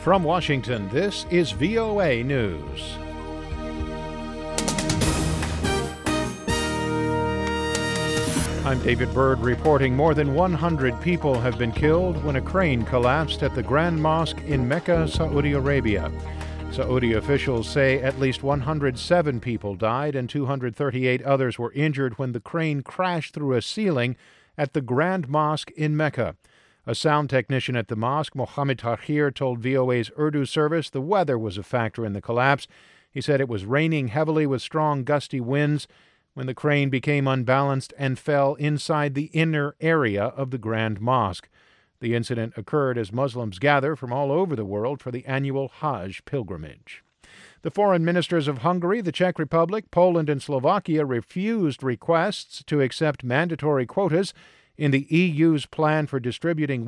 From Washington, this is VOA News. I'm David Byrd reporting more than 100 people have been killed when a crane collapsed at the Grand Mosque in Mecca, Saudi Arabia. Saudi officials say at least 107 people died and 238 others were injured when the crane crashed through a ceiling at the Grand Mosque in Mecca. A sound technician at the mosque, Mohammed Tahir, told VOA's Urdu service the weather was a factor in the collapse. He said it was raining heavily with strong gusty winds when the crane became unbalanced and fell inside the inner area of the Grand Mosque. The incident occurred as Muslims gather from all over the world for the annual Hajj pilgrimage. The foreign ministers of Hungary, the Czech Republic, Poland, and Slovakia refused requests to accept mandatory quotas in the EU's plan for distributing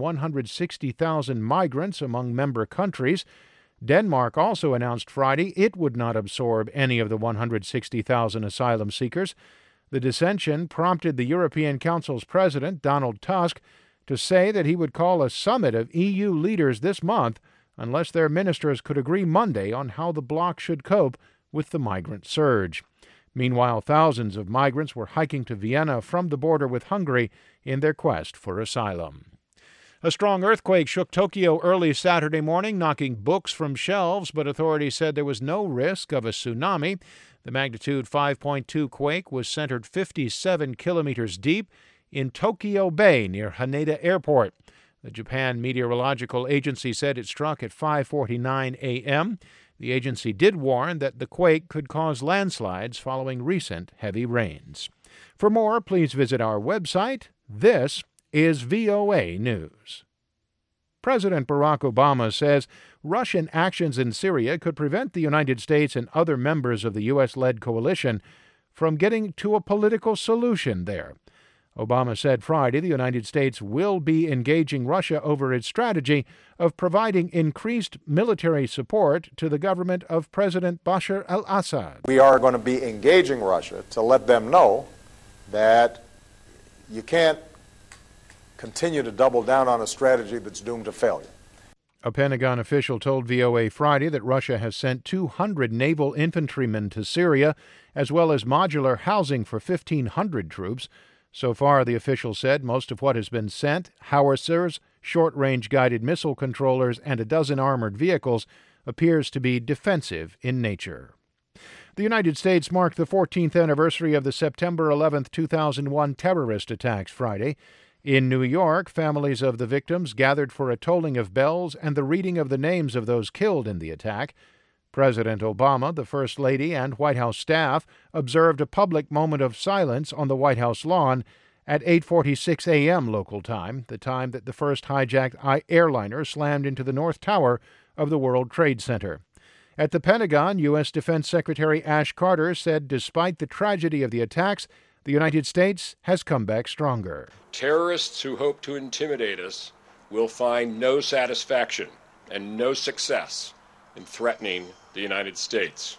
160,000 migrants among member countries. Denmark also announced Friday it would not absorb any of the 160,000 asylum seekers. The dissension prompted the European Council's president, Donald Tusk, to say that he would call a summit of EU leaders this month unless their ministers could agree Monday on how the bloc should cope with the migrant surge. Meanwhile, thousands of migrants were hiking to Vienna from the border with Hungary in their quest for asylum. A strong earthquake shook Tokyo early Saturday morning, knocking books from shelves, but authorities said there was no risk of a tsunami. The magnitude 5.2 quake was centered 57 kilometers deep in Tokyo Bay near Haneda Airport. The Japan Meteorological Agency said it struck at 5:49 a.m. The agency did warn that the quake could cause landslides following recent heavy rains. For more, please visit our website. This is VOA News. President Barack Obama says Russian actions in Syria could prevent the United States and other members of the U.S.-led coalition from getting to a political solution there. Obama said Friday the United States will be engaging Russia over its strategy of providing increased military support to the government of President Bashar al-Assad. We are going to be engaging Russia to let them know that you can't continue to double down on a strategy that's doomed to failure. A Pentagon official told VOA Friday that Russia has sent 200 naval infantrymen to Syria, as well as modular housing for 1,500 troops. So far, the official said, most of what has been sent, howitzers, short-range guided missile controllers, and a dozen armored vehicles, appears to be defensive in nature. The United States marked the 14th anniversary of the September 11, 2001 terrorist attacks Friday. In New York, families of the victims gathered for a tolling of bells and the reading of the names of those killed in the attack. President Obama, the First Lady, and White House staff observed a public moment of silence on the White House lawn at 8:46 a.m. local time, the time that the first hijacked airliner slammed into the North Tower of the World Trade Center. At the Pentagon, U.S. Defense Secretary Ash Carter said despite the tragedy of the attacks, the United States has come back stronger. Terrorists who hope to intimidate us will find no satisfaction and no success in threatening the United States.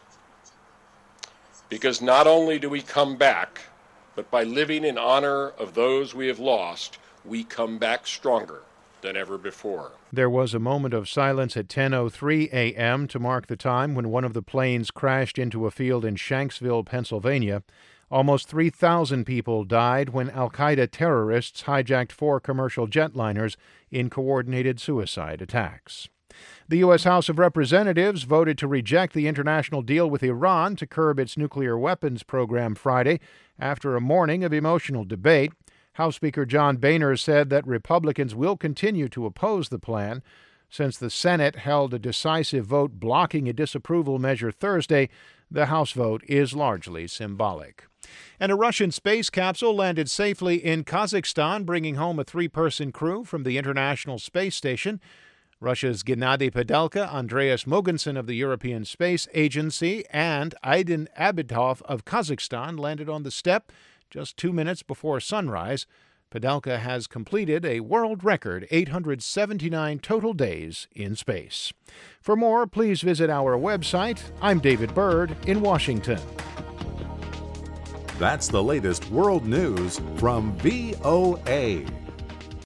Because not only do we come back, but by living in honor of those we have lost, we come back stronger than ever before. There was a moment of silence at 10:03 a.m. to mark the time when one of the planes crashed into a field in Shanksville, Pennsylvania. Almost 3,000 people died when al-Qaeda terrorists hijacked 4 commercial jetliners in coordinated suicide attacks. The U.S. House of Representatives voted to reject the international deal with Iran to curb its nuclear weapons program Friday after a morning of emotional debate. House Speaker John Boehner said that Republicans will continue to oppose the plan. Since the Senate held a decisive vote blocking a disapproval measure Thursday, the House vote is largely symbolic. And a Russian space capsule landed safely in Kazakhstan, bringing home a 3-person crew from the International Space Station. Russia's Gennady Padelka, Andreas Mogensen of the European Space Agency, and Aydin Abidov of Kazakhstan landed on the steppe just 2 minutes before sunrise. Padelka has completed a world record 879 total days in space. For more, please visit our website. I'm David Byrd in Washington. That's the latest world news from VOA.